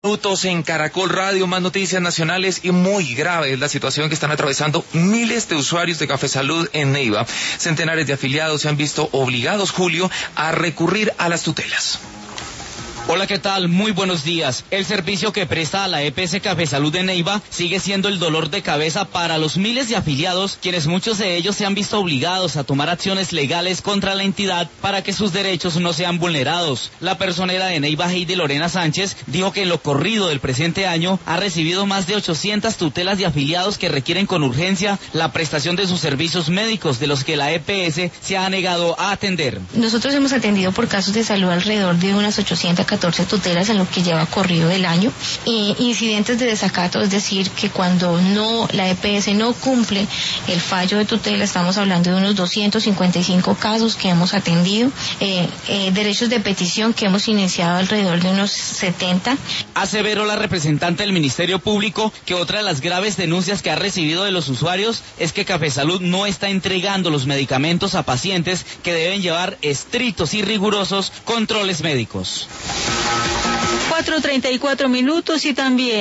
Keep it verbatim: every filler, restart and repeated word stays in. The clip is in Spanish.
Minutos en Caracol Radio, más noticias nacionales y muy grave es la situación que están atravesando miles de usuarios de Café Salud en Neiva. Centenares de afiliados se han visto obligados, Julio, a recurrir a las tutelas. Hola, ¿qué tal? Muy buenos días. El servicio que presta a la E P S Café Salud de Neiva sigue siendo el dolor de cabeza para los miles de afiliados, quienes muchos de ellos se han visto obligados a tomar acciones legales contra la entidad para que sus derechos no sean vulnerados. La personera de Neiva, Heidi Lorena Sánchez, dijo que en lo corrido del presente año ha recibido más de ochocientas tutelas de afiliados que requieren con urgencia la prestación de sus servicios médicos, de los que la E P S se ha negado a atender. Nosotros hemos atendido por casos de salud alrededor de unas ochocientas catorce tutelas en lo que lleva corrido del año. Eh, incidentes de desacato, es decir, que cuando no la E P S no cumple el fallo de tutela, estamos hablando de unos doscientos cincuenta y cinco casos que hemos atendido, eh, eh, derechos de petición que hemos iniciado alrededor de unos setenta. Aseveró la representante del Ministerio Público que otra de las graves denuncias que ha recibido de los usuarios es que Café Salud no está entregando los medicamentos a pacientes que deben llevar estrictos y rigurosos controles médicos. cuatro treinta y cuatro minutos y también